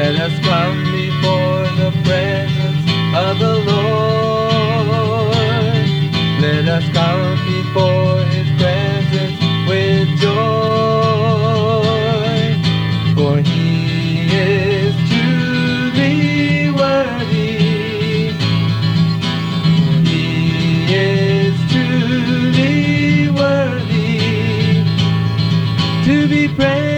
Let us come before the presence of the Lord. Let us come before His presence with joy. For He is truly worthy. He is truly worthy to be praised.